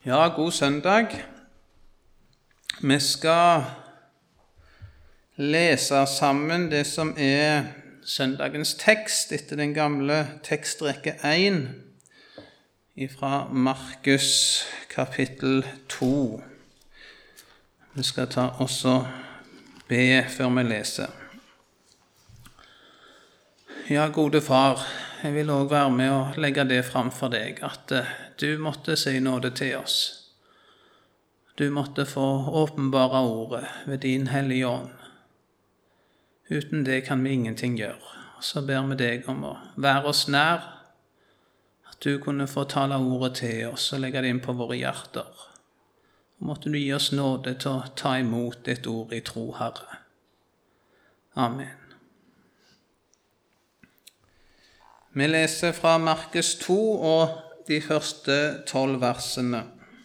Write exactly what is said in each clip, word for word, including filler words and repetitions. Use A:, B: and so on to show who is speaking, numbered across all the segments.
A: Ja, god søndag. Vi skal lese sammen det som er søndagens tekst etter den gamle tekstrekke én fra Markus kapittel to. Vi skal ta også be før vi leser. Ja, gode far, jeg vil også være med og legge det fram for deg, at du måtte si nåde til oss. Du måtte få åpenbare ordet ved din hellige ånd. Uten det kan vi ingenting gjøre. Så ber vi deg om å være oss nær, at du kunne få tale ordet til oss og legge det inn på våre hjerter. Og måtte du gi oss nåde til å ta imot ditt ord i tro, Herre. Amen. Vi leser fra Markus to og de første tolv versene.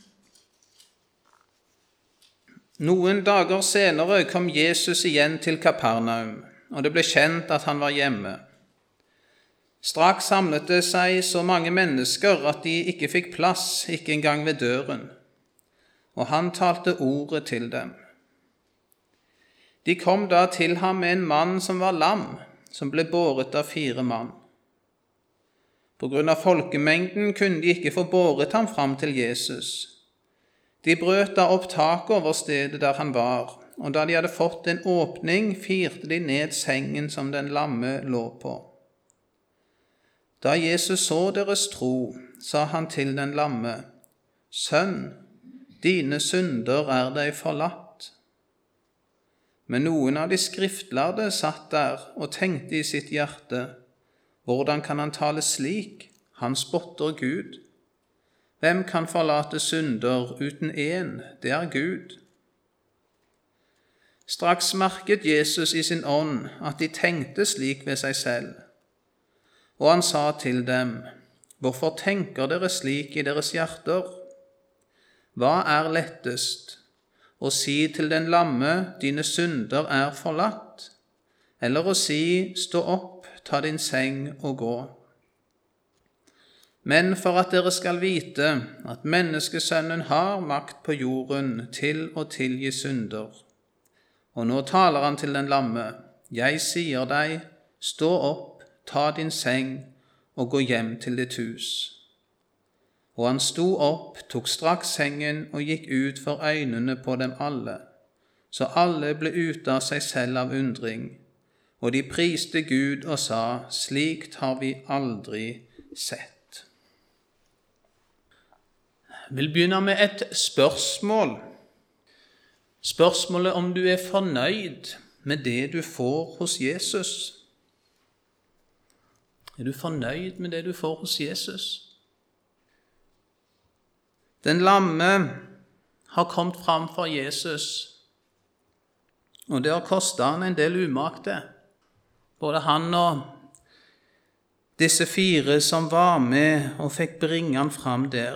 A: Noen dager senere kom Jesus igjen til Kapernaum, og det ble kjent at han var hjemme. Straks samlet det seg så mange mennesker at de ikke fikk plass, ikke engang ved døren, og han talte ordet til dem. De kom da til ham med en mann som var lam, som ble båret av fire mann. På grunn av folkemengden kunne de ikke få båret ham fram til Jesus. De brøt da opp taket over stedet der han var, og da de hadde fått en åpning, firte de ned sengen som den lamme lå på. Da Jesus så deres tro, sa han til den lamme, «Sønn, dine synder er deg forlatt.» Men noen av de skriftlærde satt der og tenkte i sitt hjerte, «Hvordan kan han tale slik? Han spotter Gud. Hvem kan forlate synder uten en? Det er Gud.» Straks merket Jesus i sin ånd at de tenkte slik ved seg selv. Og han sa til dem, «Hvorfor tenker dere slik i deres hjerter? Hva er lettest? Å si til den lamme, dine synder er forlatt, eller å si, stå opp, ta din seng og gå? Men for at dere skal vite at menneskesønnen har makt på jorden til å tilgi synder. Og nå taler han til den lamme, jeg sier deg, stå opp, ta din seng og gå hjem til ditt hus. Og han sto opp, tok straks sengen og gikk ut for øynene på dem alle, så alle ble ute av seg selv av undring. Og de priste Gud og sa, slikt har vi aldri sett. Jeg vil begynne med et spørsmål. Spørsmålet om du er fornøyd med det du får hos Jesus. Er du fornøyd med det du får hos Jesus? Den lamme har kommet fram for Jesus, og det har kostet han en del umak det. Både han og disse fire som var med og fikk bringe han fram der.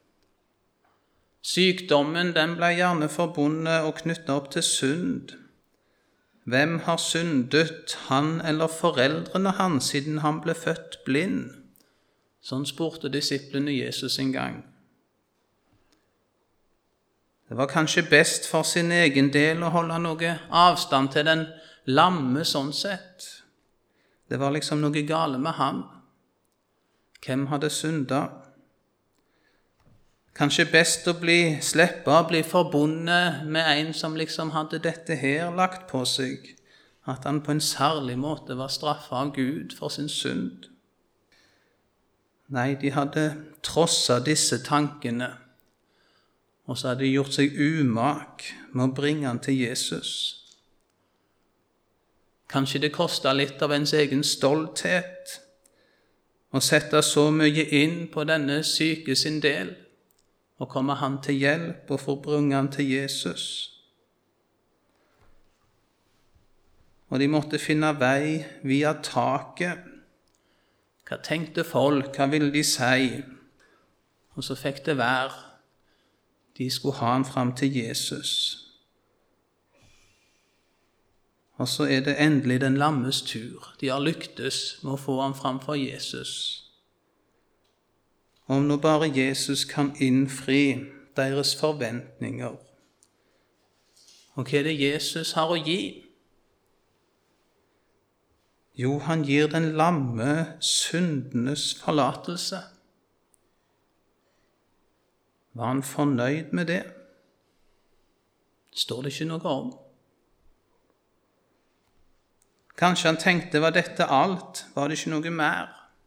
A: Sykdommen den ble gjerne forbundet og knyttet opp til synd. Hvem har syndet, han eller foreldrene hans, siden han ble født blind? Sånn spurte disiplene Jesus en gang. Det var kanskje best for sin egen del å holde noe avstand til den lamme sånn sett. Det var liksom noe gale med han. Hvem hadde syndet? Kanskje best å bli slippe å bli forbundet med en som liksom hadde dette her lagt på seg, at han på en særlig måte var straffet av Gud for sin synd. Nei, de hadde trosset disse tankene, og så hadde de gjort seg umak med å bringe han til Jesus. Kanskje det kostet litt av ens egen stolthet å sette så mye inn på denne syke sin del, og komme han til hjelp og få bringe han til Jesus. Og de måtte finne vei via taket. Hva tenkte folk? Hva ville de si? Og så fikk det være. De skulle ha han fram til Jesus. Og så er det endelig den lammes tur. De har lyktes med å få ham fram for Jesus. Om nå bare Jesus kan innfri deres forventninger. Og hva er det Jesus har å gi? Jo, han gir den lamme syndenes forlatelse. Var han fornøyd med det? Står det ikke noe om. Kanskje han tenkte, var dette alt? Var det ikke noe mer?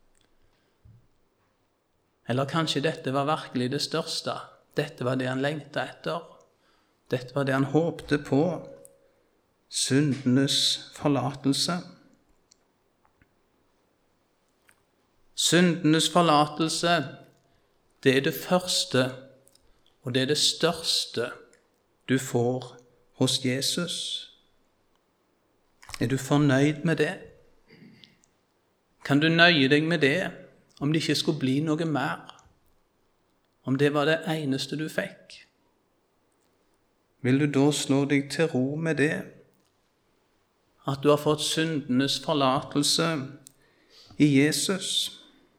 A: Eller kanskje dette var virkelig det største. Dette var det han lengtet etter. Dette var det han håpte på. Syndenes forlatelse. Syndenes forlatelse, det er det første, og det er det største du får hos Jesus. Er du fornøyd med det? Kan du nøye deg med det, om det ikke skulle bli noe mer? Om det var det eneste du fikk? Vil du da slå deg til ro med det? At du har fått syndenes forlatelse i Jesus?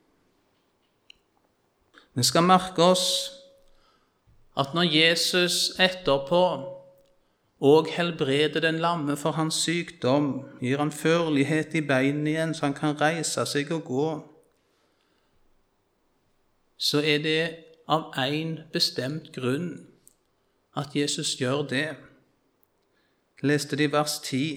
A: Vi skal merke oss at når Jesus etterpå og helbreder den lamme for hans sykdom, gir han førlighet i beinene igjen så han kan reise seg og gå, så er det av en bestemt grunn at Jesus gjør det. Jeg leste det i vers ti.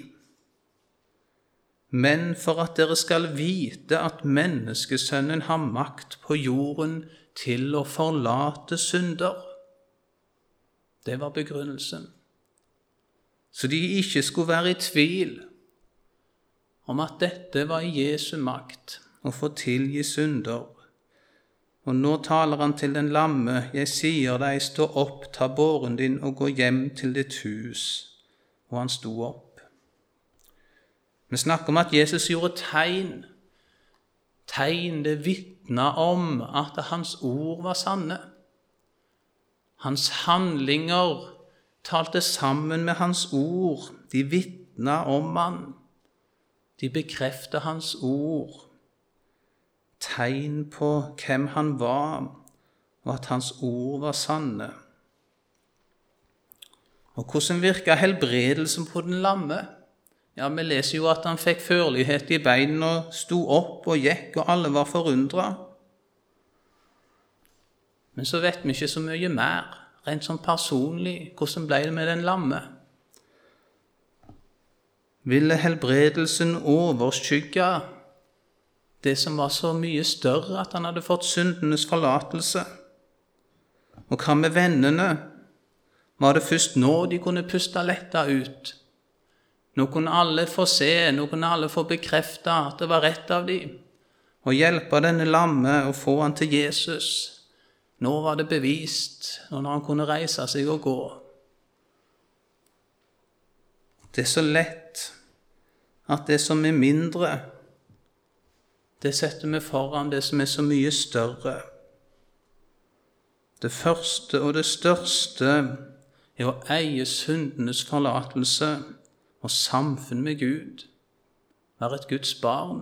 A: Men for at dere skal vite at menneskesønnen har makt på jorden til å forlate synder. Det var begrunnelsen. Så de ikke skulle være i tvil om at dette var i Jesu makt å få tilgi synder. Og nå taler han til den lamme, jeg sier deg, stå opp, ta båren din og gå hjem til ditt hus. Og han sto opp. Vi snakker om at Jesus gjorde tegn. Tegn, det vitner om at hans ord var sanne. Hans handlinger talte sammen med hans ord. De vitner om han. De bekrefter hans ord. Tegn på hvem han var, og at hans ord var sanne. Og hvordan virket helbredelsen på den lamme? Ja, vi leser jo at han fikk førlighet i beinen og sto opp og gikk, og alle var forundret. Men så vet vi ikke så mye mer, rent som personlig. Hvordan ble det med den lamme? Ville helbredelsen overskygge det som var så mye større, at han hadde fått syndenes forlatelse? Og hva med vennene? Var det først nå de kunne puste letta ut? Nå kunne alle få se, nå kunne alle få bekrefte at det var rett av dem, og hjelpe denne lamme og få han til Jesus. Nå var det bevist, når han kunne reise seg og gå. Det er så lett at det som er mindre, det setter vi foran det som er så mye større. Det første og det største er å eie syndenes forlatelse og samfunn med Gud, være et Guds barn.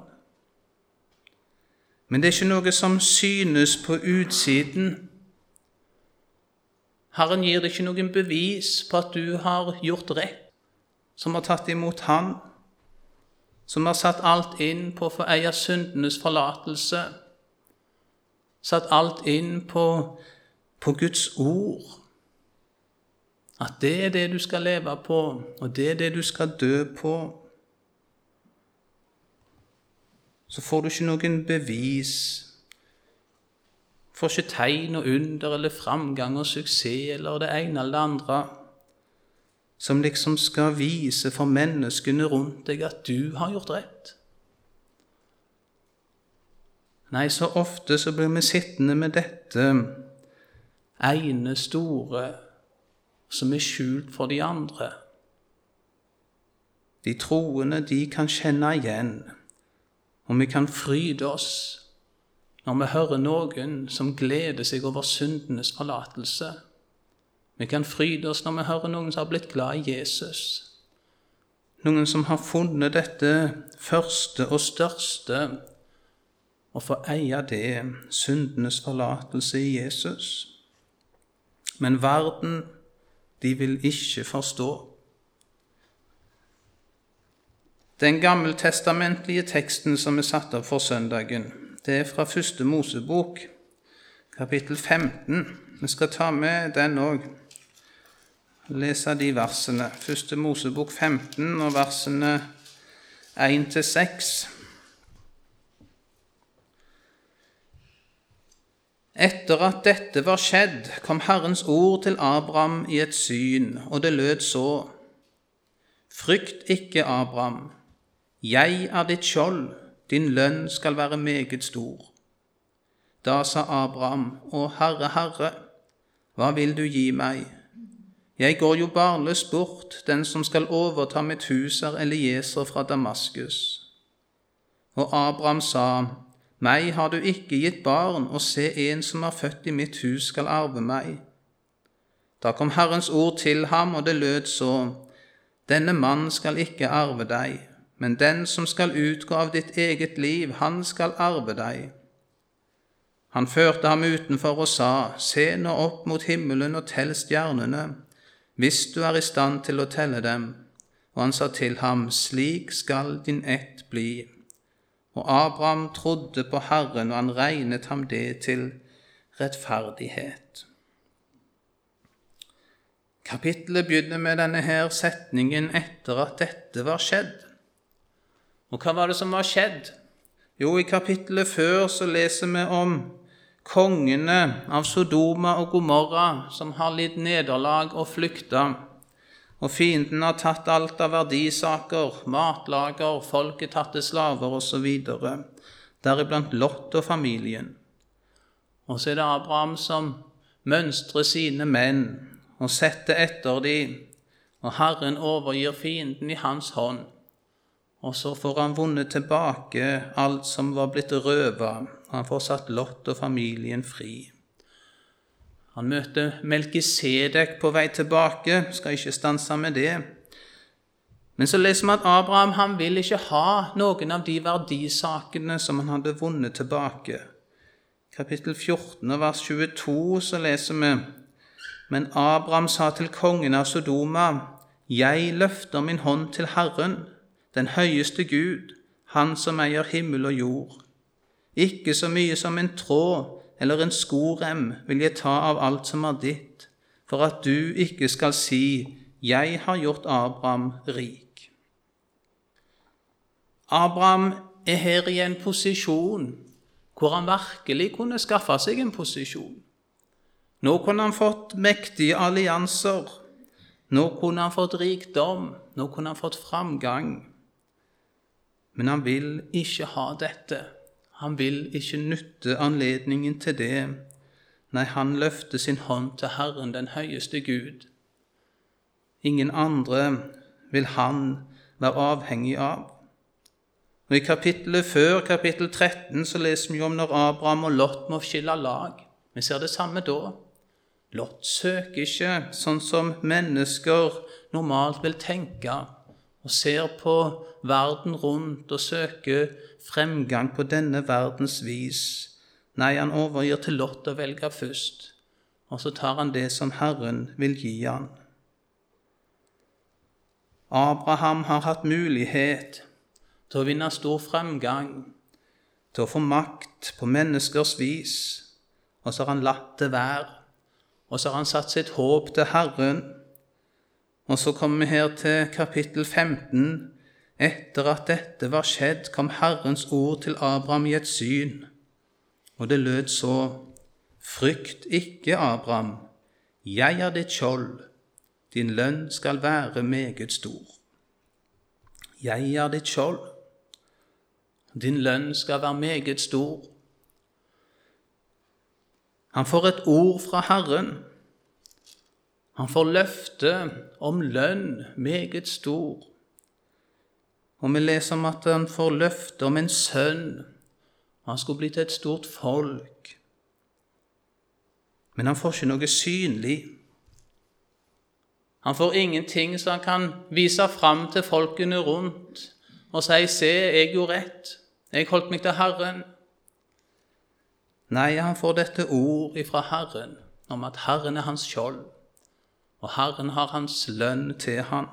A: Men det er ikke noe som synes på utsiden. Herren gir deg ikke noen bevis på at du har gjort rett, som har tatt imot han, som har satt alt inn på å få eie syndenes forlatelse, satt alt inn på, på Guds ord, at det er det du skal leve på, og det er det du skal dø på. Så får du ikke noen bevis, får ikke tegn og under eller framgang og suksess eller det ene eller det andre, som liksom skal vise for menneskene rundt deg at du har gjort rett. Nei, så ofte så blir vi sittende med dette ene store som er skjult for de andre. De troende, de kan kjenne igjen, og vi kan fryde oss når vi hører noen som gleder seg over syndenes forlatelse. Vi kan fryde oss når vi hører noen som har blitt glad i Jesus. Noen som har funnet dette første og største, og får eie det, syndenes forlatelse i Jesus. men verden, de vil ikke forstå. Den gammeltestamentlige teksten som er satt opp for søndagen, det er fra første Mosebok, kapittel femten. Vi skal ta med den også, lese de versene. første Mosebok femten og versene en til seks. Etter at dette var skjedd, kom Herrens ord til Abraham i et syn, og det lød så: Frykt ikke, Abraham, jeg er ditt skjold, din lønn skal være meget stor. Da sa Abraham: Å Herre, Herre, hva vil du gi meg? Jeg går jo barnløs bort, den som skal overta mitt hus er Elieser fra Damaskus. Og Abraham sa: Meg har du ikke gitt barn, og se, en som er født i mitt hus skal arve meg. Da kom Herrens ord til ham, og det lød så: Denne mann skal ikke arve deg, men den som skal utgå av ditt eget liv, han skal arve deg. Han førte ham utenfor og sa: Se nå opp mot himmelen og tell stjernene, hvis du er i stand til å telle dem. Og han sa til ham: Slik skal din ett bli. Og Abraham trodde på Herren, og han regnet ham det til rettferdighet. Kapittelet begynner med denne her setningen etter at dette var skjedd. Og hva var det som var skjedd? Jo, i kapittelet før så leser vi om kongene av Sodoma og Gomorra som har lidd nederlag og flykta, og fienden har tatt alt av verdisaker, matlager, folket tatt til slaver og så videre, deriblant Lot og familien. Og så er det Abraham som mønstrer sine menn og setter etter dem, og Herren overgir fienden i hans hånd. Og så får han vunnet tilbake alt som var blitt røvet, og han får satt Lot og familien fri. Han møter Melkisedek på vei tilbake, skal ikke stanse med det. Men så leser vi at Abraham han vil ikke ha noen av de verdisakene som han hadde vunnet tilbake. Kapittel fjorten og vers tjueto så leser vi: Men Abraham sa til kongen av Sodoma: Jeg løfter min hånd til Herren, den høyeste Gud, han som eier himmel og jord. Ikke så mye som en tråd eller en skorem vil jeg ta av alt som er ditt, for at du ikke skal si: Jeg har gjort Abraham rik. Abraham er her i en posisjon hvor han virkelig kunne skaffe seg en posisjon. Nå kunne han fått mektige allianser, nå kunne han fått rikdom, nå kunne han fått framgang. Men han vil ikke ha dette. Han vil ikke nytte anledningen til det. Nei, han løfter sin hånd til Herren, den høyeste Gud. Ingen andre vil han være avhengig av. Og i kapittelet før, kapittel tretten, så leser vi om når Abraham og Lot må skille lag. Vi ser det samme da. Lot søker ikke sånn som mennesker normalt vil tenke, og ser på verden rundt og søker fremgang på denne verdens vis. Nei, han overgir til Lot å velge først, og så tar han det som Herren vil gi han. Abraham har hatt mulighet til å vinne stor fremgang, til å få makt på menneskers vis, og så har han latt det være, og så har han satt sitt håp til Herren. Og så kommer vi her til kapittel femten. Etter at dette var skjedd, kom Herrens ord til Abraham i et syn, og det lød så: Frykt ikke, Abraham, jeg er ditt skjold, din lønn skal være meget stor. Jeg er ditt skjold, din lønn skal være meget stor. Han får et ord fra Herren. Han får løfte om lønn meget stor. Og vi leser om at han får løfte om en sønn. Han skulle bli til et stort folk. Men han får ikke noe synlig. Han får ingenting som han kan vise fram til folkene rundt og si: Se, jeg gjorde rett. Jeg holdt meg til Herren. Nei, han får dette ord ifra Herren. om at Herren er hans skjold, og Herren har hans lønn til han.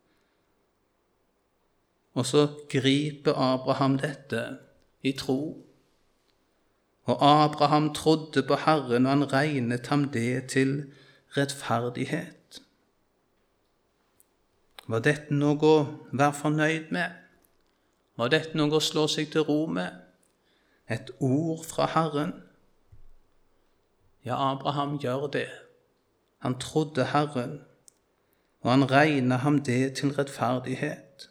A: Og så griper Abraham dette i tro. Og Abraham trodde på Herren, og han regnet ham det til rettferdighet. Var dette noe å være fornøyd med? Var dette noe å slå seg til ro med? Et ord fra Herren? Ja, Abraham gjør det. Han trodde Herren, og han regnet ham det til rettferdighet.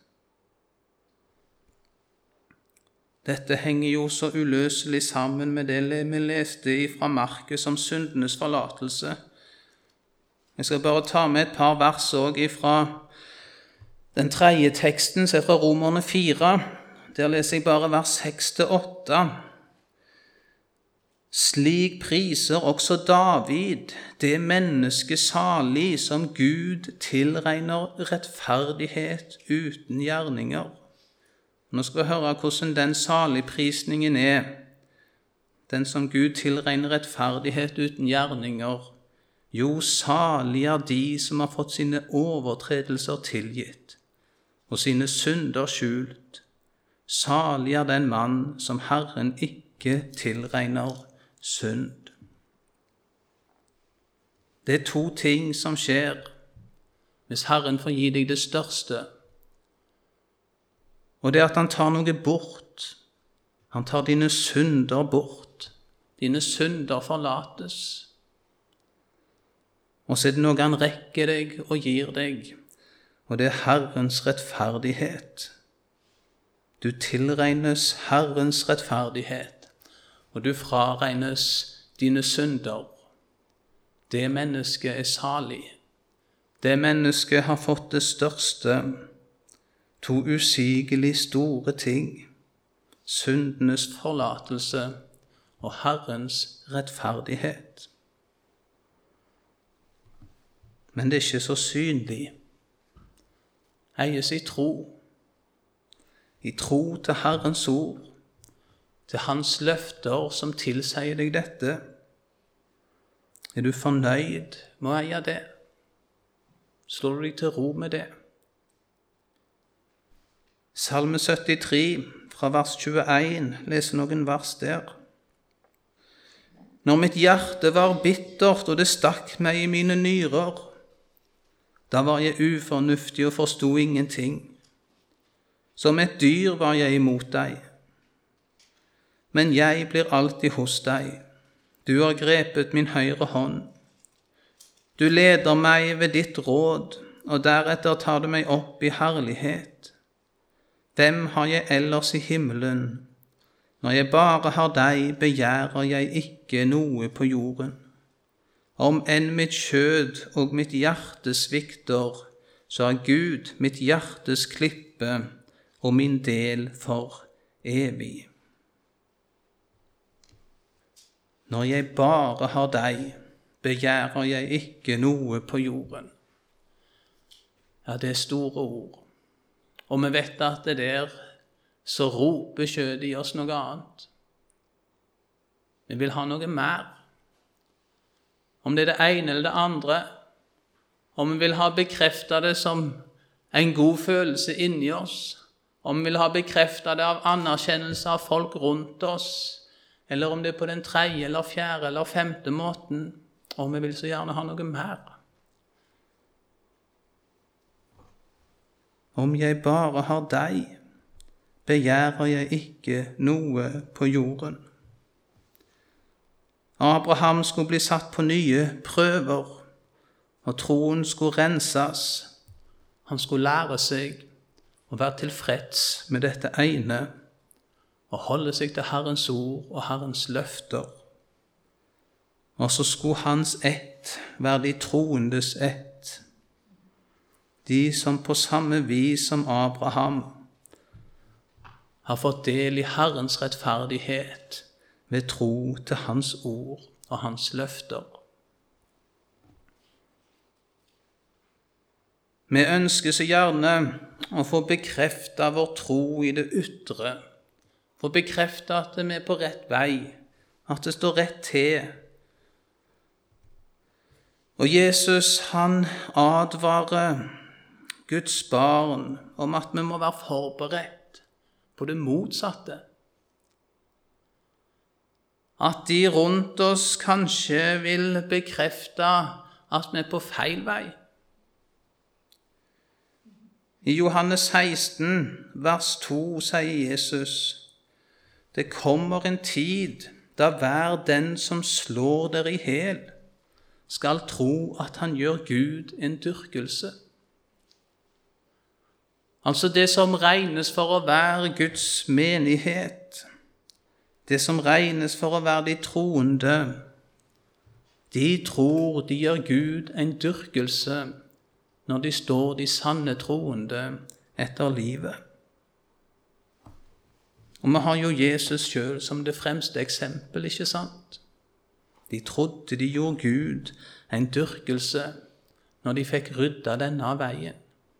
A: Dette henger jo så uløselig sammen med det vi leste fra Markus om syndenes forlatelse. Jeg skal bare ta med et par vers også fra den tredje teksten, som er fra Romerne fire. Der leser jeg bare vers seks til åtte. Slik priser også David det menneske salig som Gud tilregner rettferdighet uten gjerninger. Nå skal vi høre hvordan den saligprisningen er. Den som Gud tilregner rettferdighet uten gjerninger. Jo, salig er de som har fått sine overtredelser tilgitt, og sine synder skjult. Salig er den mann som Herren ikke tilregner synd. Det er to ting som skjer hvis Herren får gi deg det største. Og det er at han tar noe bort. Han tar dine synder bort. Dine synder forlates. Og så er det noe han rekker deg og gir deg, og det er Herrens rettferdighet. Du tilregnes Herrens rettferdighet, og du fraregnes dine synder. Det mennesket er salig. Det mennesket har fått det største, to usigelig store ting, syndenes forlatelse og Herrens rettferdighet. Men det er ikke så synlig. Eies i tro. I tro til Herrens ord, til hans løfter som tilsier deg dette. Er du fornøyd med å eie det? Slår du deg til ro med det? Salme syttitre, fra vers tjueen, leser noen vers der. Når mitt hjerte var bittert, og det stakk meg i mine nyrer, da var jeg ufornuftig og forstod ingenting. Som et dyr var jeg imot deg. Men jeg blir alltid hos deg. Du har grepet min høyre hånd. Du leder meg ved ditt råd, og deretter tar du meg opp i herlighet. Hvem har jeg ellers i himmelen? Når jeg bare har deg, begjærer jeg ikke noe på jorden. Om enn mitt kjød og mitt hjerte svikter, så er Gud mitt hjertes klippe og min del for evig. Når jeg bare har deg, begjærer jeg ikke noe på jorden. Ja, det er store ord. Og vi vet at det der så roper kjødet i oss noe annet. Vi vil ha noe mer. Om det er det ene eller det andre, om vi vil ha bekreftet det som en god følelse inni oss, om vi vil ha bekreftet det av anerkjennelse av folk rundt oss, eller om det er på den tredje eller fjerde eller femte måten, og vi vil så gjerne ha noe mer. Om jeg bare har deg, begjærer jeg ikke noe på jorden. Abraham skulle bli satt på nye prøver, og troen skulle renses. Han skulle lære seg å være tilfreds med dette ene, og holde seg til Herrens ord og Herrens løfter. Og så skulle hans ett være de troendes ett, de som på samme vis som Abraham har fått del i Herrens rettferdighet ved tro til hans ord og hans løfter. Vi ønsker så gjerne å få bekreftet vår tro i det ytre, få bekreftet at vi er på rett vei, at det står rett til. Og Jesus, han advarer Guds barn om at vi må være forberedt på det motsatte. At de rundt oss kanskje vil bekrefte at vi er på feil vei. I Johannes seksten, vers to, sier Jesus: det kommer en tid da hver den som slår dere i hel, skal tro at han gjør Gud en dyrkelse. Altså det som regnes for å være Guds menighet, det som regnes for å være de troende, de tror de gjør Gud en dyrkelse når de står de sanne troende etter livet. Og vi har jo Jesus selv som det fremste eksempel, ikke sant? De trodde de gjorde Gud en dyrkelse når de fikk rydda denne veien.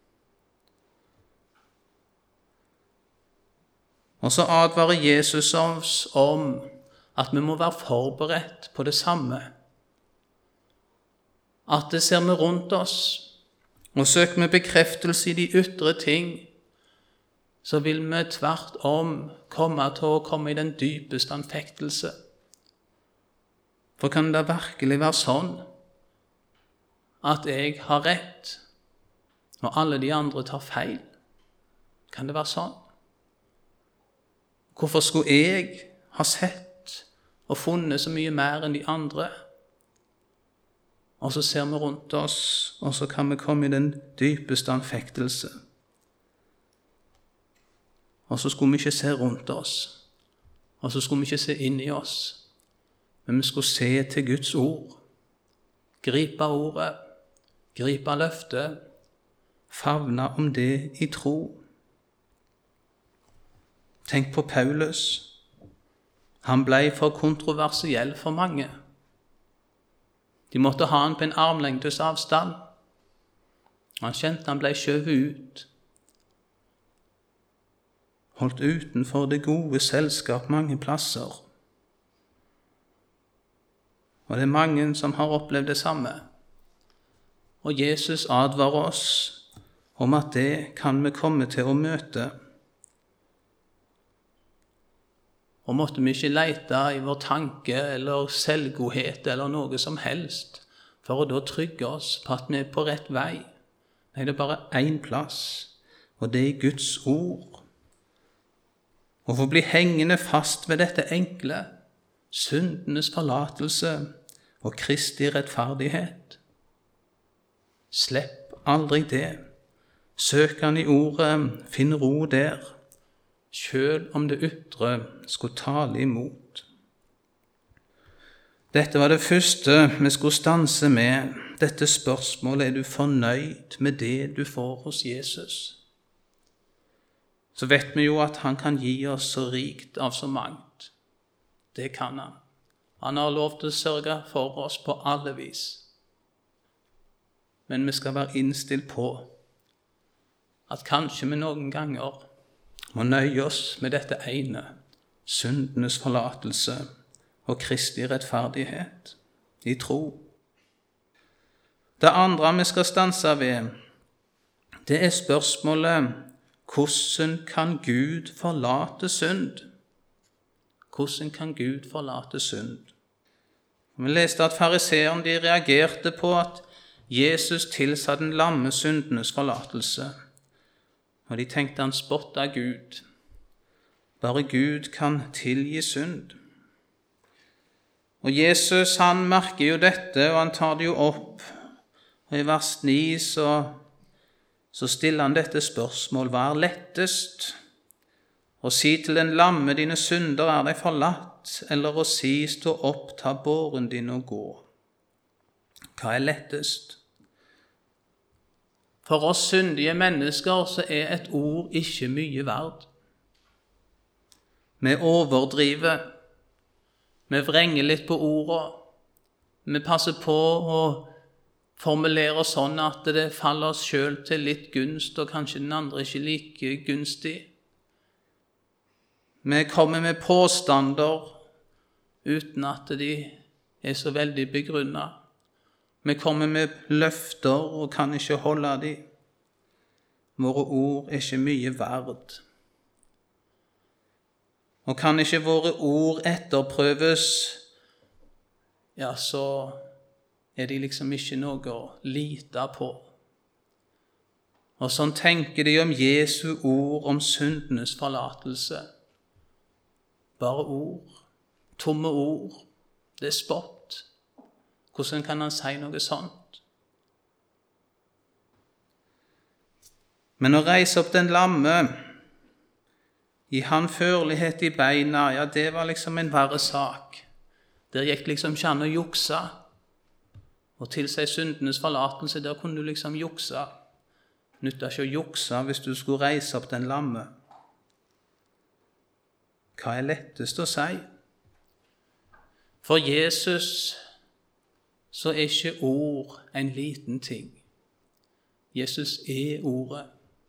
A: Og så advarer Jesus oss om at vi må være forberedt på det samme. At det ser vi rundt oss, og søker vi bekreftelse i de ytre ting, så vil vi tvert om komme til å komme i den dypeste anfektelse. For kan det virkelig være sånn at jeg har rett når alle de andre tar feil? Kan det være sånn? Hvorfor skulle jeg ha sett og funnet så mye mer enn de andre? Og så ser vi rundt oss, og så kan vi komme i den dypeste anfektelse. Og så skulle vi ikke se rundt oss, og så skulle vi ikke se inn i oss, men vi skulle se til Guds ord, gripe ordet, gripe løftet, favne om det i tro. Tenk på Paulus. Han ble for kontroversiell for mange. De måtte ha han på en armlengdes avstand. Han kjente han ble skjøvet ut. Holdt utenfor det gode selskap mange plasser. Og det er mange som har opplevd det samme. Og Jesus advarer oss om at det kan vi komme til å møte. Og måtte vi ikke lete i vår tanke eller selvgodhet eller noe som helst, for å da trygge oss på at vi er på rett vei. Nei, det er bare én plass, og det er Guds ord. Og for å bli hengende fast ved dette enkle, syndenes forlatelse og Kristi rettferdighet. Slipp aldri det. Søk han i ordet, finn ro der, selv om det ytre skulle tale imot. Dette var det første vi skulle stanse med. Dette spørsmålet: er du fornøyd med det du får hos Jesus? Så vet vi jo at han kan gi oss så rikt av så mangt. Det kan han. Han har lov til å sørge for oss på alle vis. Men vi skal være innstilt på at kanskje vi noen ganger må nøye oss med dette ene, syndenes forlatelse og Kristi rettferdighet i tro. Det andre vi skal stanse ved, det er spørsmålet: hvordan kan Gud forlate synd? Hvordan kan Gud forlate synd? Vi leste at fariseerne de reagerte på at Jesus tilsa den lamme syndenes forlatelse. Og de tenkte han spotta Gud. Bare Gud kan tilgi synd. Og Jesus han merker jo dette, og han tar det jo opp. Og i vers ni så, så stiller han dette spørsmål: hva er lettest? Å si til den lamme: dine synder er deg forlatt, eller å si: stå opp, ta båren din og gå? Hva er lettest? For oss syndige mennesker så er et ord ikke mye verd. Vi overdriver, vi vrenger litt på ordene, vi passer på å formulere sånn at det faller oss selv til litt gunst, og kanskje den andre ikke like gunstig. Vi kommer med påstander uten at de er så veldig begrunnet. Vi kommer med løfter og kan ikke holde dem. Våre ord er ikke mye verd. Og kan ikke våre ord etterprøves, ja, så er de liksom ikke noe å lite på. Og sånn tenker de om Jesu ord om syndenes forlatelse. Bare ord, tomme ord, det er spott. Hvordan kan han si noe sånt? Men å reise opp den lamme, i han førlighet i beina, ja, det var liksom en verre sak. Der gikk liksom ikke an å jukse. Og til seg syndenes forlatelse, der kunne du liksom jukse. Nytta ikke å jukse hvis du skulle reise opp den lamme. Hva er lettest å si? For Jesus så er ikke ord en liten ting. Jesus er ordet.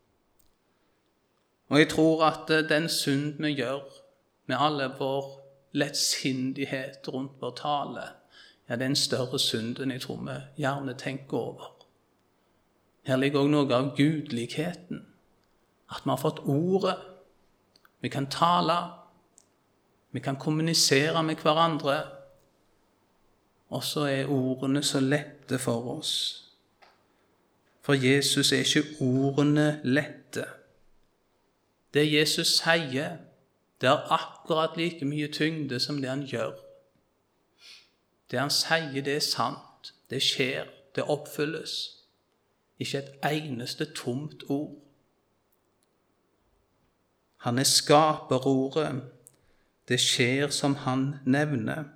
A: Og jeg tror at den synd vi gjør med alle vår lettsindighet rundt vår tale, ja, det er en større synd enn jeg tror vi gjerne tenker over. Her ligger også noe av gudligheten, at vi har fått ordet, vi kan tale, vi kan kommunisere med hverandre, og så er ordene så lette for oss. For Jesus er ikke ordene lette. Det Jesus sier, det er akkurat like mye tyngde som det han gjør. Det han sier, det er sant, det skjer, det oppfylles. Ikke et eneste tomt ord. Han er skaperordet, det skjer som han nevner.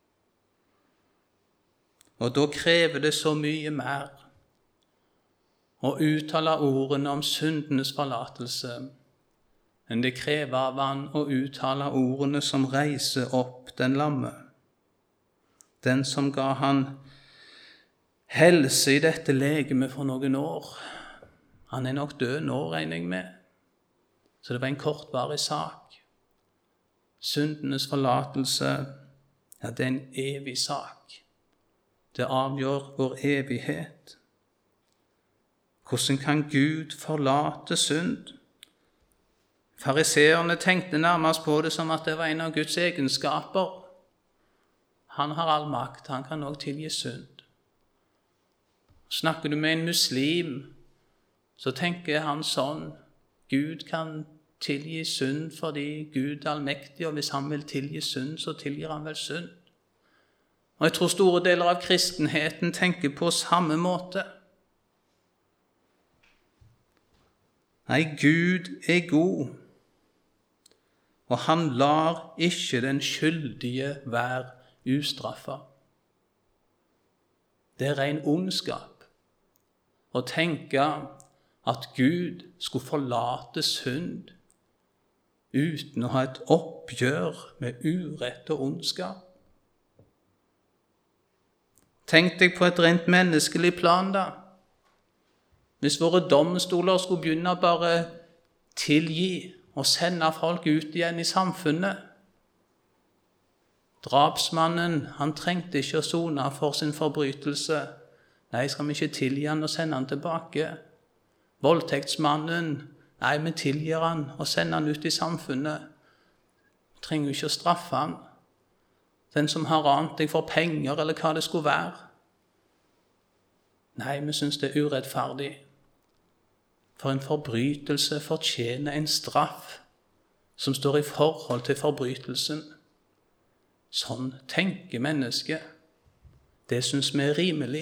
A: Og da krever det så mye mer å uttale ordene om syndenes forlatelse, men det krever av han å uttale ordene som reiser opp den lamme. Den som ga han helse i dette legemet for noen år. Han er nok død nå, regner jeg med. Så det var en kortvarig sak. Syndenes forlatelse, ja, det er en evig sak. Det avgjør vår evighet. Hvordan kan Gud forlate synd? Fariseerne tenkte nærmest på det som at det var en av Guds egenskaper. Han har all makt, han kan også tilgi synd. Snakker du med en muslim, så tenker han sånn, Gud kan tilgi synd fordi Gud er allmektig, og hvis han vil tilgi synd, så tilgir han vel synd. Og jeg tror store deler av kristenheten tenker på samme måte. Nei, Gud er god, og han lar ikke den skyldige være ustraffa. Det er ren ondskap å tenke at Gud skulle forlate synd uten å ha et oppgjør med urett og ondskap. Tenk deg på et rent menneskelig plan da. Hvis våre domstoler skulle begynne å bare tilgi og sende folk ut igjen i samfunnet. Drapsmannen, han trengte ikke å sone for sin forbrytelse. Nei, skal vi ikke tilgi han og sende han tilbake? Voldtektsmannen, nei, vi tilgir han og sender han ut i samfunnet. Vi trenger ikke å straffe han. Den som har rant deg for penger, eller hva det skulle være. Nei, vi synes det er urettferdig. For en forbrytelse fortjener en straff som står i forhold til forbrytelsen. Sånn tenker mennesket. Det synes vi er rimelig.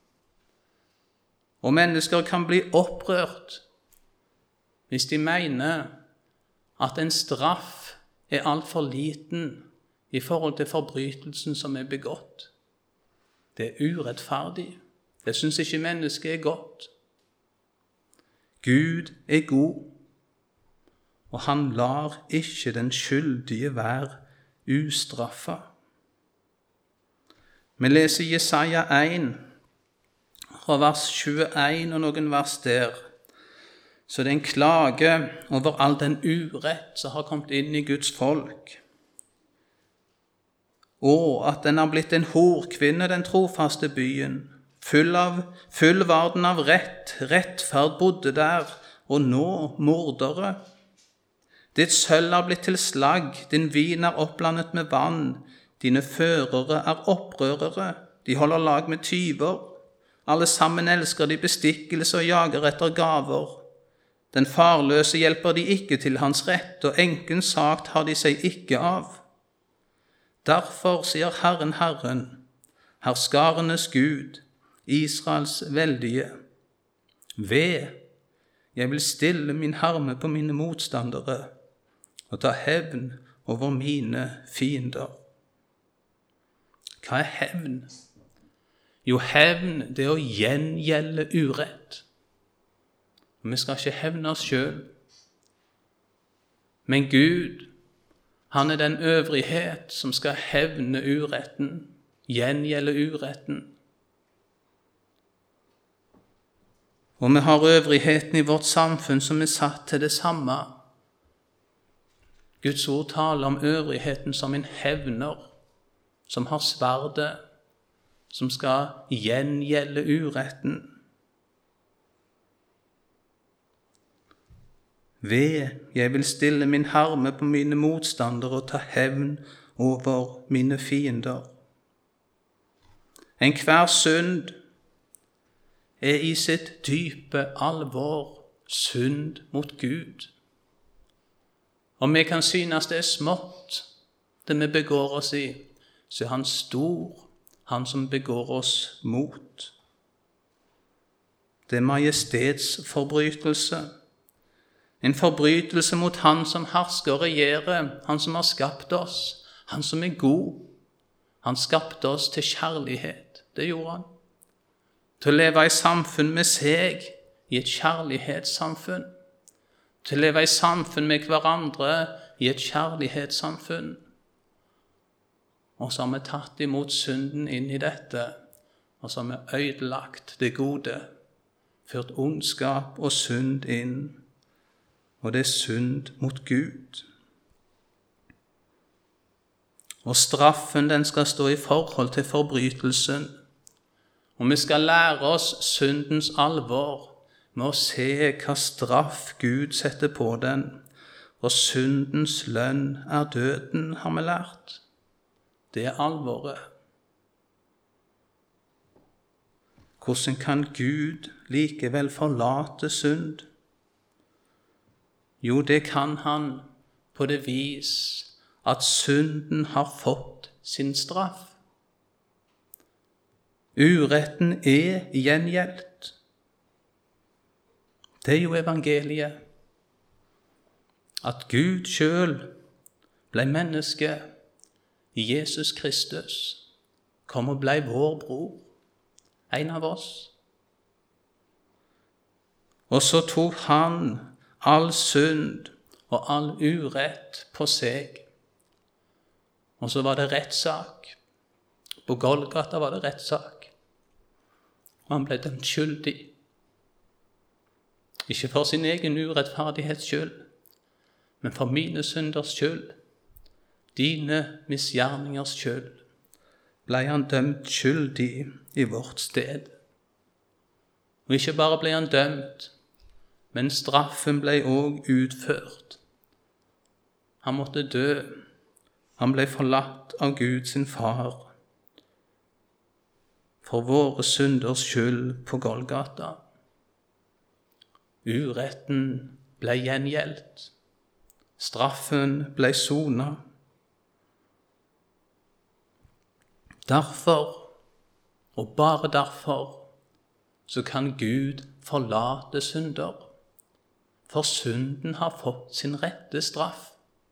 A: Og mennesker kan bli opprørt hvis de mener at en straff er alt for liten i forhold til forbrytelsen som er begått. Det er urettferdig. Det synes ikke mennesket er godt. Gud er god, og han lar ikke den skyldige være ustraffa. Vi leser Jesaja en, fra vers tjueen og noen vers der. Så det er en klage over all den urett som har kommet inn i Guds folk. Og at den har blitt en horkvinne, den trofaste byen, Full, av, full var den av rett, rettferd bodde der, og nå mordere. Ditt sølv er blitt til slagg, din vin er oppblandet med vann, dine førere er opprørere, de holder lag med tyver. Alle sammen elsker de bestikkelse og jager etter gaver. Den farløse hjelper de ikke til hans rett, og enkens sak tar de seg ikke av. Derfor sier Herren Herren, herskarenes Gud, Israels veldige: Ve, jeg vil stille min harme på mine motstandere og ta hevn over mine fiender. Hva er hevn? Jo, hevn, det er å gjengjelde urett. Vi skal ikke hevne oss selv. Men Gud, han er den øvrighet som skal hevne uretten, gjengjelde uretten. Og vi har øvrigheten i vårt samfunn som er satt til det samme. Guds ord taler om øvrigheten som en hevner, som har sverdet, som skal gjengjelde uretten. Ve, jeg vil stille min harme på mine motstandere og ta hevn over mine fiender. En hver synd er i sitt dype alvor synd mot Gud. Og vi kan synes det er smått, det vi begår oss i, så er han stor, han som begår oss mot. Det er majestetsforbrytelse. En forbrytelse mot han som hersker og regjerer, han som har skapt oss, han som er god. Han skapte oss til kjærlighet, det gjorde han. Til å leve i samfunn med seg, i et kjærlighetssamfunn. Til å leve i samfunn med hverandre, i et kjærlighetssamfunn. Og så har vi tatt imot synden inn i dette, og så har vi ødelagt det gode, ført ondskap og synd inn, og det er synd mot Gud. Og straffen, den skal stå i forhold til forbrytelsen, og vi skal lære oss syndens alvor med å se hva straff Gud setter på den, og syndens lønn er døden, har vi lært. Det er alvoret. Hvordan kan Gud likevel forlate synd? Jo, det kan han på det vis at synden har fått sin straff. Uretten er gjengjeldt. Det er jo evangeliet. At Gud selv ble menneske i Jesus Kristus, kom og ble vår bror, en av oss. Og så tok han all synd og all urett på seg. Og så var det rettssak. På Golgata var det rettssak. Og han ble dømt skyldig. Ikke for sin egen urettferdighets skyld, men for mine synders skyld, dine misgjerningers skyld, ble han dømt skyldig i vårt sted. Og ikke bare ble han dømt, men straffen ble også utført. Han måtte dø. Han ble forlatt av Gud sin far for våre synders skyld på Golgata. Uretten ble gjengjeldt. Straffen ble sonet. Derfor, og bare derfor, så kan Gud forlate synder, for synden har fått sin rette straff.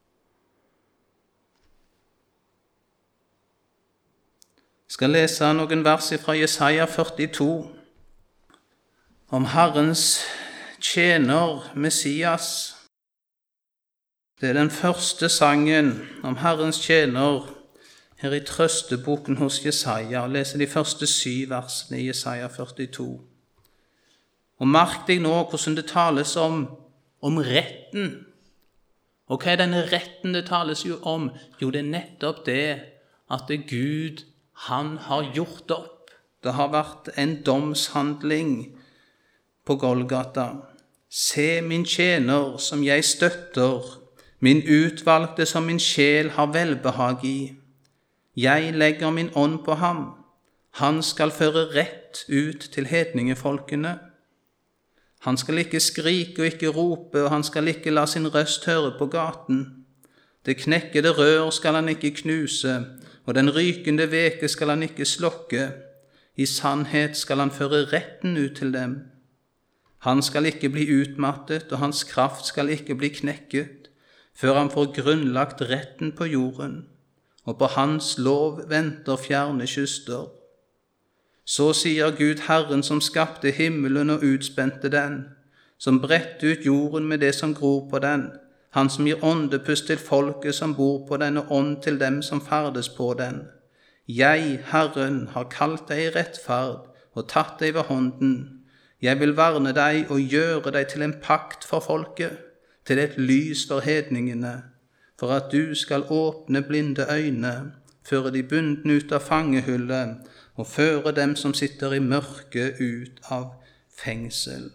A: Jeg skal lese noen vers fra Jesaja førtito om Herrens tjener Messias. Det er den første sangen om Herrens tjener her i trøsteboken hos Jesaja. Og leser de første syv versene i Jesaja førtito. Og merk deg nå hvordan det tales om, om retten. Og hva er denne retten det tales jo om? Jo, det er nettopp det at det er Gud, han har gjort opp Det har vært en domshandling på Golgata. Se min tjener som jeg støtter, min utvalgte som min sjel har velbehag i. Jeg legger min ånd på ham. Han skal føre rett ut til hedningefolkene. Han skal ikke skrike og ikke rope, og han skal ikke la sin røst høre på gaten. Det knekkede rør skal han ikke knuse, og den rykende veke skal han ikke slokke. I sannhet skal han føre retten ut til dem. Han skal ikke bli utmattet, og hans kraft skal ikke bli knekket, før han får grunnlagt retten på jorden, og på hans lov venter fjerne kyster. Så sier Gud Herren som skapte himmelen og utspente den, som bredte ut jorden med det som gror på den, han som gir åndepust til folket som bor på den, og ånd til dem som ferdes på den. Jeg, Herren, har kalt deg i rettferd og tatt deg ved hånden. Jeg vil verne deg og gjøre deg til en pakt for folket, til et lys for hedningene, for at du skal åpne blinde øyne, føre de bundne ut av fangehullet, og føre dem som sitter i mørket ut av fengsel.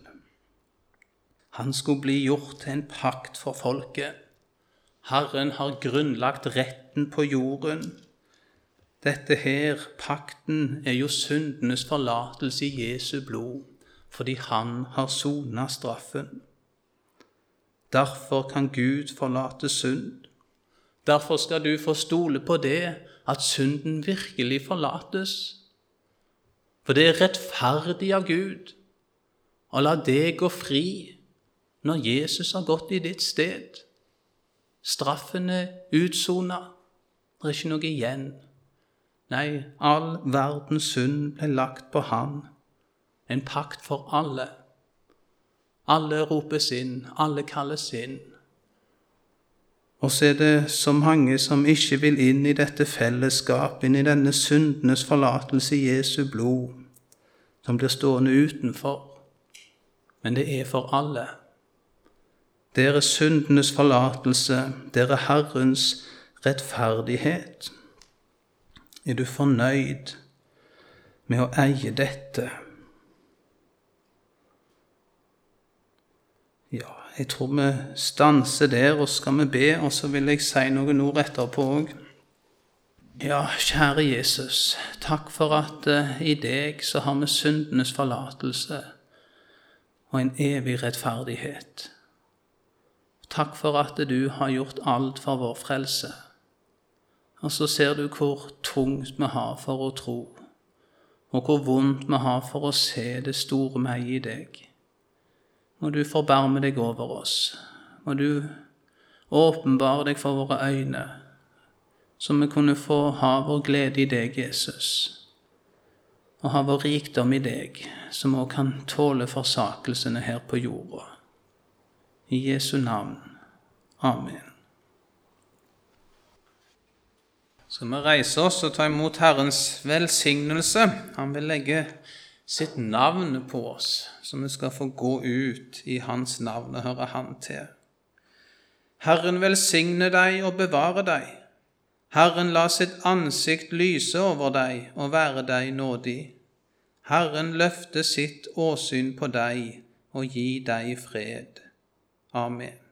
A: Han skulle bli gjort til en pakt for folket. Herren har grunnlagt retten på jorden. Dette her, pakten, er jo syndenes forlatelse i Jesu blod, fordi han har sonet straffen. Derfor kan Gud forlate synd. Derfor skal du få stole på det, at synden virkelig forlates. For det er rettferdig av Gud å la det gå fri når Jesus har gått i ditt sted. Straffen er utsonet, det er ikke noe igjen. Nei, all verdens synd ble lagt på han. En pakt for alle. Alle ropes inn, alle kalles inn. Og så er det så mange som ikke vil inn i dette fellesskap, inn i denne syndenes forlatelse i Jesu blod, som blir stående utenfor. Men det er for alle. Det er syndenes forlatelse, det er Herrens rettferdighet. Er du fornøyd med å eie dette? Ja, jeg tror vi stanser der, og skal vi be, og så vil jeg si noen ord etterpå også. Ja, kjære Jesus, takk for at uh, i deg så har vi syndenes forlatelse og en evig rettferdighet. Takk for at du har gjort alt for vår frelse. Og så ser du hvor tungt vi har for å tro, og hvor vondt vi har for å se det store meg i deg. Må du forbarme deg over oss. Må du åpenbare deg for våre øyne, så vi kunne få ha vår glede i deg, Jesus, og ha vår rikdom i deg, som også kan tåle forsakelsene her på jorda. I Jesu navn. Amen. Så vi reiser oss og tar imot Herrens velsignelse. Han vil legge sitt navn på oss, så vi skal få gå ut i hans navn og høre han til. Herren velsigne deg og bevare deg. Herren la sitt ansikt lyse over deg og være deg nådig. Herren løfte sitt åsyn på deg og gi deg fred. Amen.